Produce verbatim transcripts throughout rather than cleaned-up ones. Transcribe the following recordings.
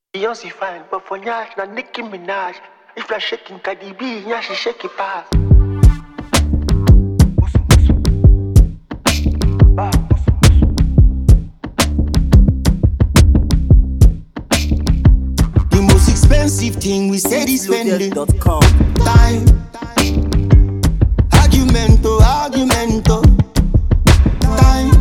Beyonce fine, but for Nyash, na Nicki Minaj. If you're shaking Cardi B, Nyash she shake it fast. The most expensive thing we said is spending time. Argumento, argumento, time.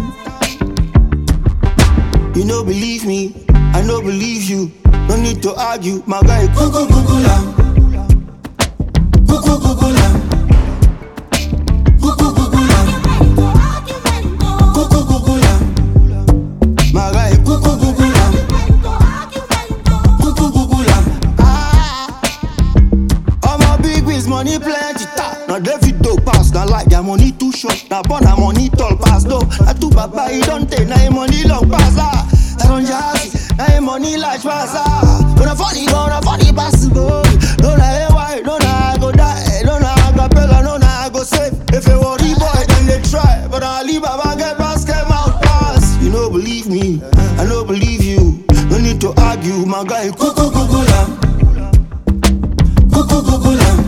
You no believe me, I no believe you. No need to argue, my guy. Cuckoo, cuckoo, lamb. Cuckoo, cuckoo, lamb. Cuckoo, cuckoo, lamb. Cuckoo, cuckoo, lamb. My guy. Cuckoo, cuckoo, lamb. Cuckoo, cuckoo, lamb. Ah, all my big biz money plenty. Now David do pass, now like their money too short. Now born a money tall pass though. Now two baba he don't take, now money long pass ah. I don't just now money large pass ah. Don't funny, don't funny possible. Don't know why, don't know I go die, don't know I go pega, don't know I go save. If you worry boy, then they try, but I leave Baba get basket mouth pass. You don't believe me, I don't believe you. No need to argue, my guy. Cuckoo, cuckoo, lamb. Cuckoo, cuckoo, lamb.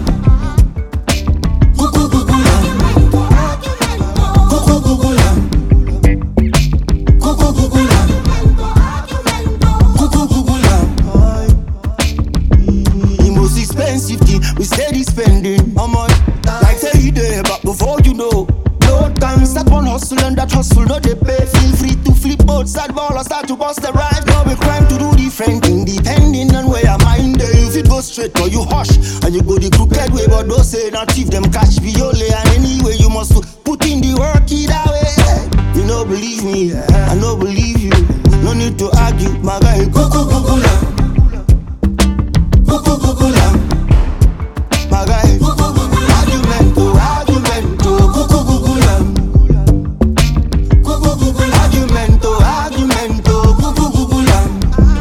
We steady spending my money like say day, but before you know, no time start one hustle and that hustle not they pay. Feel free to flip both side ball or start to bust the ride. No be crime to do different thing depending on where your mind is. If it goes straight or you hush and you go the crooked way, but don't say not thief them cash be only. And anyway you must put in the work either way. You no believe me, I no believe you. No need to argue, my guy. Cuckoo, cuckoo, lamb. Cuckoo, cuckoo, lamb. My guy, argumento, argumento, cuckoo, cuckoo, lamb. Argumento, argumento, cuckoo, cuckoo, lamb.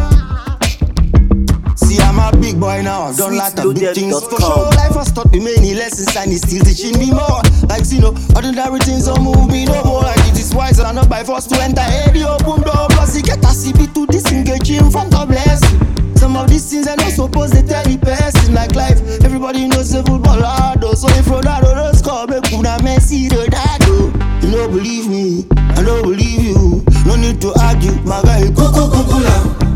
See, I'm a big boy now, I've done lot of big things for sure. Life has taught me many lessons and it's still teaching me more. Like, you know, ordinary things don't move me no more. Like, it is wise and not by force to enter any open door. Plus, you get a C B to disengage in front of blessing. Some of these things are not supposed to tell the person. Like life, everybody knows the football Ronaldo. So if Ronaldo don't score, make una Messi Ronaldo. You don't believe me, I don't believe you. No need to argue, my guy. Cuckoo, cuckoo, lamb.